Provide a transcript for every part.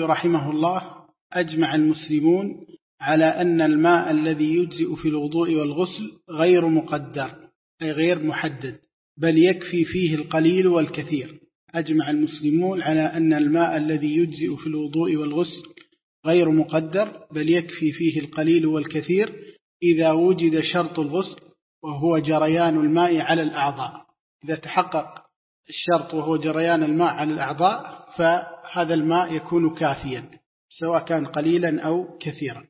رحمه الله: أجمع المسلمون على أن الماء الذي يجزئ في الوضوء والغسل غير مقدر، أي غير محدد، بل يكفي فيه القليل والكثير. أجمع المسلمون على أن الماء الذي يجزئ في الوضوء والغسل غير مقدر، بل يكفي فيه القليل والكثير إذا وجد شرط الغسل وهو جريان الماء على الأعضاء. إذا تحقق الشرط وهو جريان الماء على الأعضاء فهذا الماء يكون كافيا سواء كان قليلا أو كثيرا.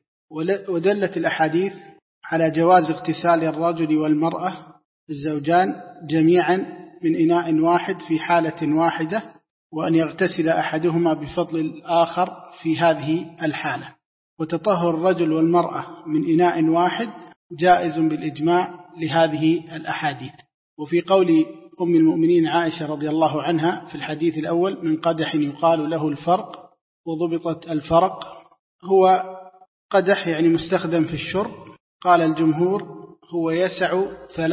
ودلت الأحاديث على جواز اغتسال الرجل والمرأة الزوجان جميعا من إناء واحد في حالة واحدة، وأن يغتسل أحدهما بفضل الآخر في هذه الحالة. وتطهر الرجل والمرأة من إناء واحد جائز بالإجماع لهذه الأحاديث. وفي قول أم المؤمنين عائشة رضي الله عنها في الحديث الأول: من قدح يقال له الفرق، وضبطت الفرق هو قدح يعني مستخدم في الشرب. قال الجمهور: هو يسع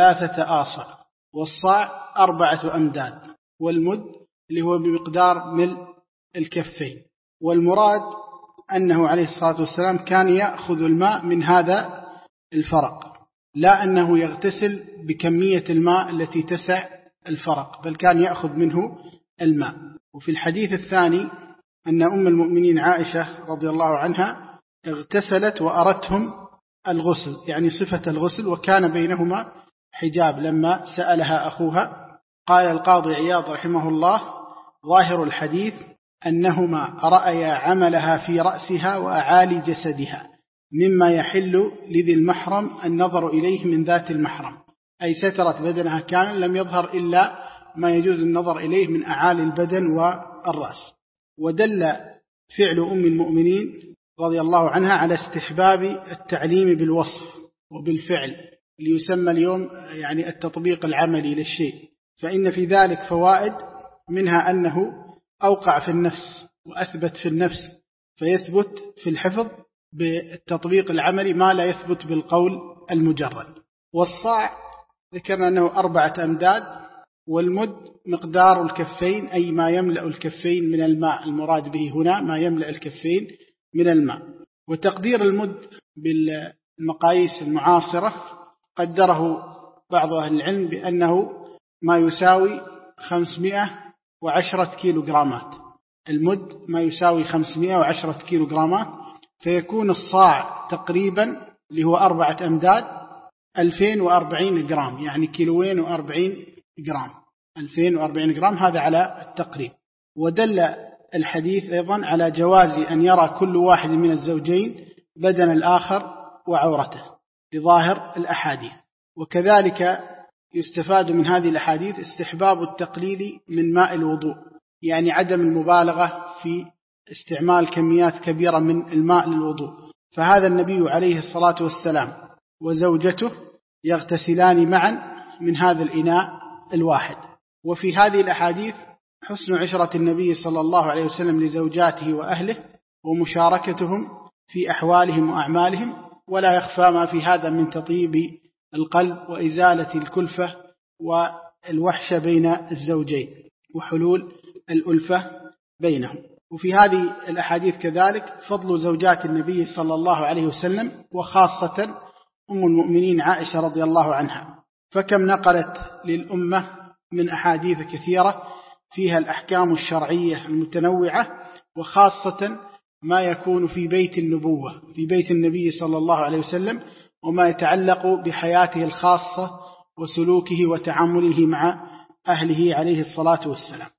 3 آصع، والصاع 4 أمداد، والمد اللي هو بمقدار ملء الكفين. والمراد أنه عليه الصلاة والسلام كان يأخذ الماء من هذا الفرق، لا أنه يغتسل بكمية الماء التي تسع الفرق، بل كان يأخذ منه الماء. وفي الحديث الثاني أن أم المؤمنين عائشة رضي الله عنها اغتسلت وأردتهم الغسل، يعني صفة الغسل، وكان بينهما حجاب لما سألها أخوها. قال القاضي عياض رحمه الله: ظاهر الحديث أنهما رأيا عملها في رأسها وأعالي جسدها مما يحل لذي المحرم النظر إليه من ذات المحرم، أي سترت بدنها كان لم يظهر إلا ما يجوز النظر إليه من أعالي البدن والرأس. ودل فعل أم المؤمنين رضي الله عنها على استحباب التعليم بالوصف وبالفعل، ليسمى اليوم يعني التطبيق العملي للشيء، فإن في ذلك فوائد، منها أنه أوقع في النفس وأثبت في النفس، فيثبت في الحفظ بالتطبيق العملي ما لا يثبت بالقول المجرد. والصاع ذكرنا أنه 4 أمداد، والمد مقدار الكفين، أي ما يملأ الكفين من الماء، المراد به هنا ما يملأ الكفين من الماء. وتقدير المد بالمقاييس المعاصرة قدره بعض أهل العلم بأنه ما يساوي 510 كيلوغرامات. المد ما يساوي 510 كيلوغرامات، فيكون الصاع تقريبا اللي هو 4 أمداد 2040 جرام، يعني 240 جرام، 2040 جرام، هذا على التقريب. ودل الحديث أيضا على جواز أن يرى كل واحد من الزوجين بدن الآخر وعورته لظاهر الأحاديث. وكذلك يستفاد من هذه الأحاديث استحباب التقليل من ماء الوضوء، يعني عدم المبالغة في استعمال كميات كبيرة من الماء للوضوء. فهذا النبي عليه الصلاة والسلام وزوجته يغتسلان معا من هذا الإناء الواحد. وفي هذه الأحاديث حسن عشرة النبي صلى الله عليه وسلم لزوجاته وأهله ومشاركتهم في أحوالهم وأعمالهم، ولا يخفى ما في هذا من تطيب القلب وإزالة الكلفة والوحشة بين الزوجين وحلول الألفة بينهم. وفي هذه الأحاديث كذلك فضل زوجات النبي صلى الله عليه وسلم، وخاصة أم المؤمنين عائشة رضي الله عنها، فكم نقلت للأمة من أحاديث كثيرة فيها الأحكام الشرعية المتنوعة، وخاصة ما يكون في بيت النبوة، في بيت النبي صلى الله عليه وسلم، وما يتعلق بحياته الخاصة وسلوكه وتعامله مع أهله عليه الصلاة والسلام.